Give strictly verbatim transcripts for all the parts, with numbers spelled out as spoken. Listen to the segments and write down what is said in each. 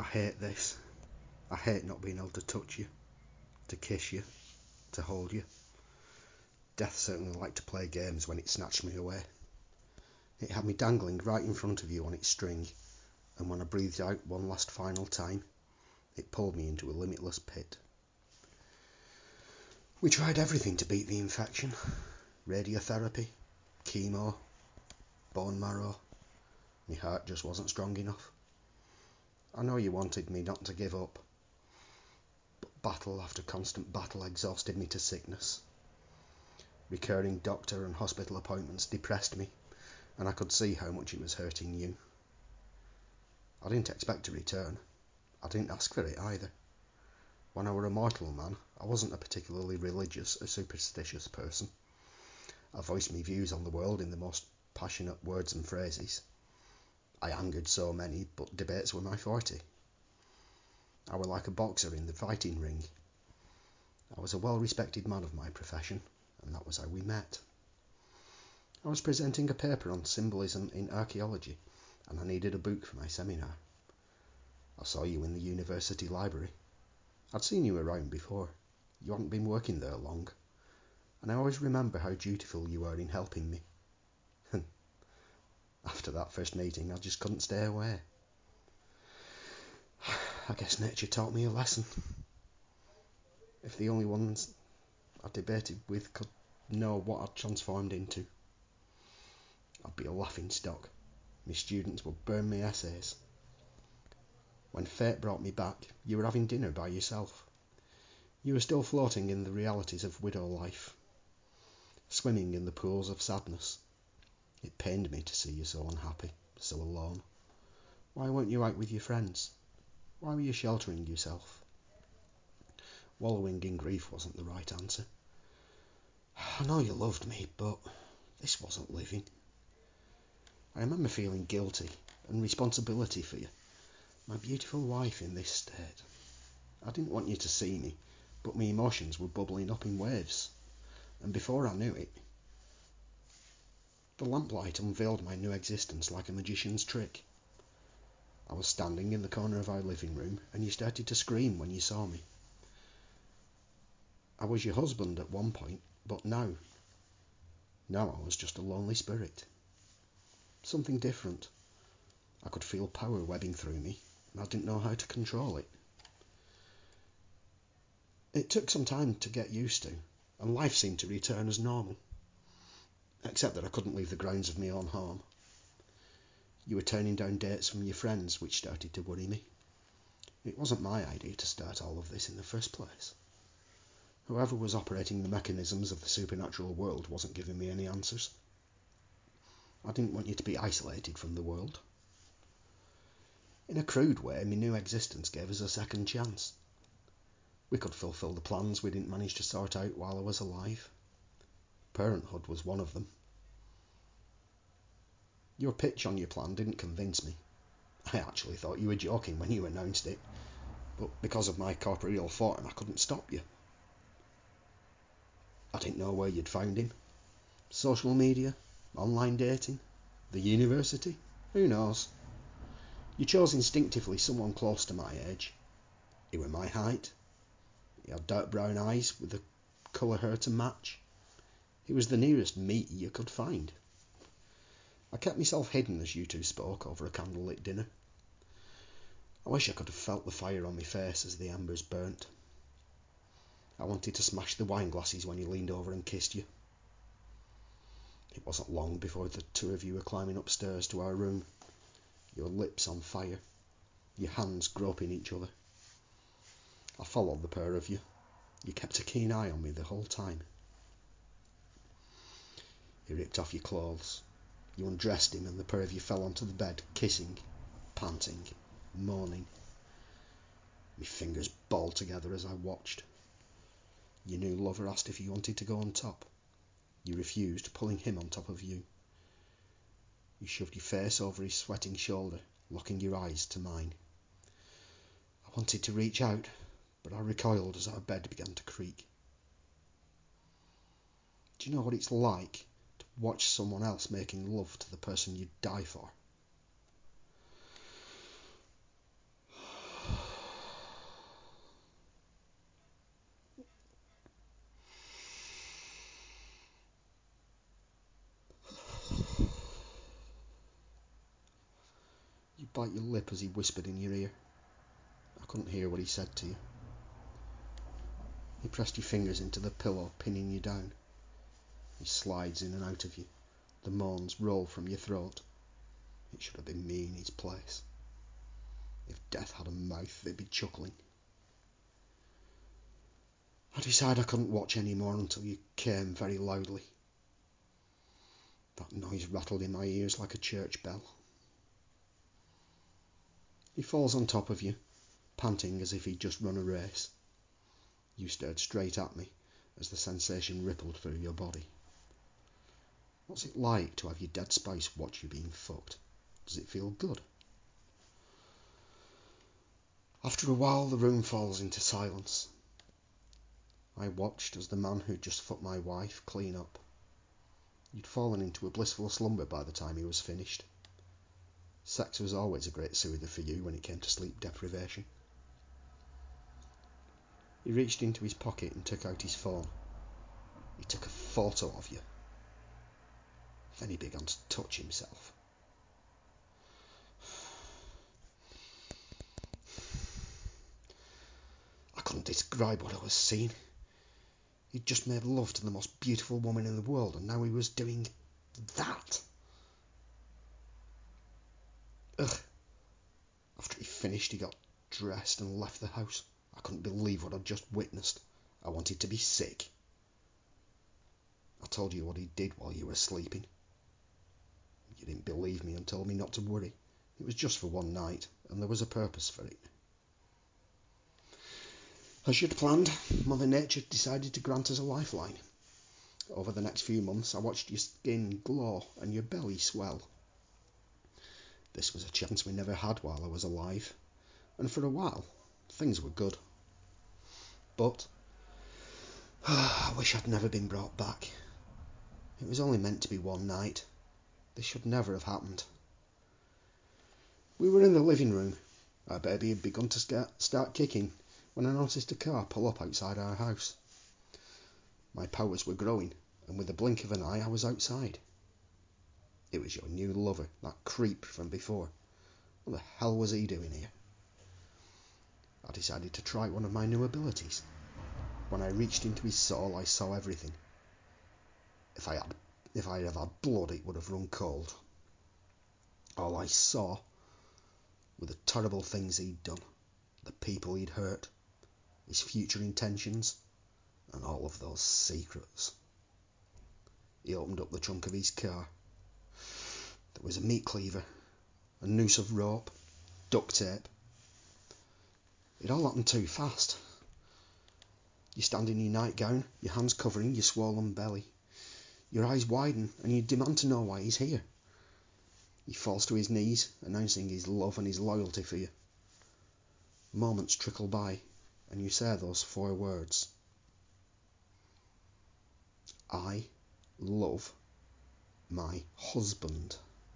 I hate this. I hate not being able to touch you, to kiss you, to hold you. Death certainly liked to play games when it snatched me away. It had me dangling right in front of you on its string, and when I breathed out one last final time, it pulled me into a limitless pit. We tried everything to beat the infection. Radiotherapy, chemo, bone marrow. My heart just wasn't strong enough. I know you wanted me not to give up, but battle after constant battle exhausted me to sickness. Recurring doctor and hospital appointments depressed me, and I could see how much it was hurting you. I didn't expect to return. I didn't ask for it either. When I were a mortal man, I wasn't a particularly religious or superstitious person. I voiced my views on the world in the most passionate words and phrases. I angered so many, but debates were my forte. I were like a boxer in the fighting ring. I was a well-respected man of my profession, and that was how we met. I was presenting a paper on symbolism in archaeology, and I needed a book for my seminar. I saw you in the university library. I'd seen you around before. You hadn't been working there long, and I always remember how dutiful you were in helping me. After that first meeting, I just couldn't stay away. I guess nature taught me a lesson. If the only ones I debated with could know what I'd transformed into, I'd be a laughing stock. My students would burn my essays. When fate brought me back, you were having dinner by yourself. You were still floating in the realities of widow life, swimming in the pools of sadness. It pained me to see you so unhappy, so alone. Why weren't you out with your friends? Why were you sheltering yourself? Wallowing in grief wasn't the right answer. I know you loved me, but this wasn't living. I remember feeling guilty and responsibility for you, my beautiful wife in this state. I didn't want you to see me, but my emotions were bubbling up in waves, and before I knew it, the lamplight unveiled my new existence like a magician's trick. I was standing in the corner of our living room, and you started to scream when you saw me. I was your husband at one point, but now, now I was just a lonely spirit. Something different. I could feel power webbing through me, and I didn't know how to control it. It took some time to get used to, and life seemed to return as normal. Except that I couldn't leave the grounds of my own home. You were turning down dates from your friends, which started to worry me. It wasn't my idea to start all of this in the first place. Whoever was operating the mechanisms of the supernatural world wasn't giving me any answers. I didn't want you to be isolated from the world. In a crude way, my new existence gave us a second chance. We could fulfill the plans we didn't manage to sort out while I was alive. Parenthood was one of them. Your pitch on your plan didn't convince me. I actually thought you were joking when you announced it, but because of my corporeal form, I couldn't stop you. I didn't know where you'd found him. Social media, online dating, the university, who knows? You chose instinctively someone close to my age. He were my height. He had dark brown eyes with the colour hair to match. He was the nearest me you could find. I kept myself hidden as you two spoke over a candlelit dinner. I wish I could have felt the fire on my face as the embers burnt. I wanted to smash the wine glasses when he leaned over and kissed you. It wasn't long before the two of you were climbing upstairs to our room, your lips on fire, your hands groping each other. I followed the pair of you. You kept a keen eye on me the whole time. He ripped off your clothes. You undressed him, and the pair of you fell onto the bed, kissing, panting, moaning. My fingers balled together as I watched. Your new lover asked if you wanted to go on top. You refused, pulling him on top of you. You shoved your face over his sweating shoulder, locking your eyes to mine. I wanted to reach out, but I recoiled as our bed began to creak. Do you know what it's like to watch someone else making love to the person you'd die for? You bite your lip as he whispered in your ear. I couldn't hear what he said to you. He pressed your fingers into the pillow, pinning you down. He slides in and out of you. The moans roll from your throat. It should have been me in his place. If death had a mouth, they'd be chuckling. I decided I couldn't watch any more until you came very loudly. That noise rattled in my ears like a church bell. He falls on top of you, panting as if he'd just run a race. You stared straight at me as the sensation rippled through your body. What's it like to have your dead spouse watch you being fucked? Does it feel good? After a while, the room falls into silence. I watched as the man who'd just fucked my wife clean up. You'd fallen into a blissful slumber by the time he was finished. Sex was always a great soother for you when it came to sleep deprivation. He reached into his pocket and took out his phone. He took a photo of you. Then he began to touch himself. I couldn't describe what I was seeing. He'd just made love to the most beautiful woman in the world, and now he was doing that. Ugh. After he finished, he got dressed and left the house. I couldn't believe what I'd just witnessed. I wanted to be sick. I told you what he did while you were sleeping. You didn't believe me and told me not to worry. It was just for one night, and there was a purpose for it. As you'd planned, Mother Nature decided to grant us a lifeline. Over the next few months, I watched your skin glow and your belly swell. This was a chance we never had while I was alive, and for a while, things were good. But I wish I'd never been brought back. It was only meant to be one night. This should never have happened. We were in the living room. Our baby had begun to start kicking when I noticed a car pull up outside our house. My powers were growing, and with a blink of an eye I was outside. It was your new lover, that creep from before. What the hell was he doing here? I decided to try one of my new abilities. When I reached into his soul, I saw everything. If I had, if I had had blood, it would have run cold. All I saw were the terrible things he'd done, the people he'd hurt, his future intentions, and all of those secrets. He opened up the trunk of his car. There was a meat cleaver, a noose of rope, duct tape. It all happened too fast. You stand in your nightgown, your hands covering your swollen belly. Your eyes widen and you demand to know why he's here. He falls to his knees, announcing his love and his loyalty for you. Moments trickle by and you say those four words. I love my husband.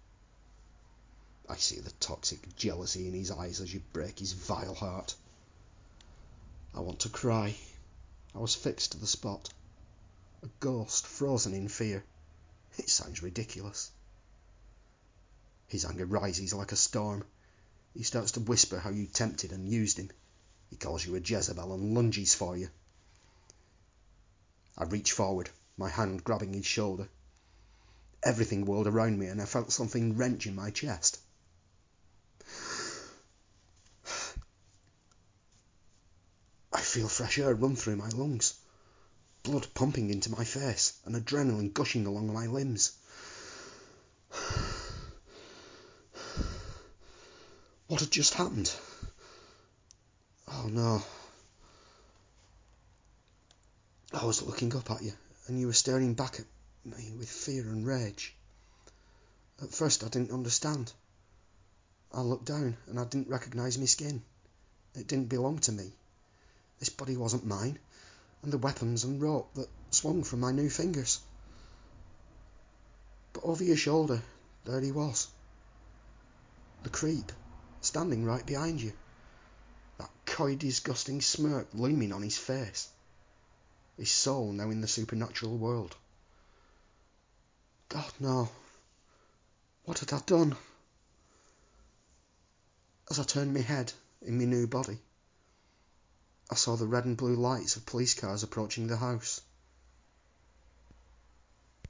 I see the toxic jealousy in his eyes as you break his vile heart. I want to cry. I was fixed to the spot. A ghost frozen in fear. It sounds ridiculous. His anger rises like a storm. He starts to whisper how you tempted and used him. He calls you a Jezebel and lunges for you. I reach forward, my hand grabbing his shoulder. Everything whirled around me and I felt something wrench in my chest. I feel fresh air run through my lungs, blood pumping into my face and adrenaline gushing along my limbs. What had just happened? Oh no. I was looking up at you and you were staring back at me with fear and rage. At first I didn't understand. I looked down and I didn't recognise my skin. It didn't belong to me. This body wasn't mine, and the weapons and rope that swung from my new fingers. But over your shoulder, there he was. The creep, standing right behind you. That coy, disgusting smirk looming on his face. His soul now in the supernatural world. God, no. What had I done? As I turned my head in my new body, I saw the red and blue lights of police cars approaching the house.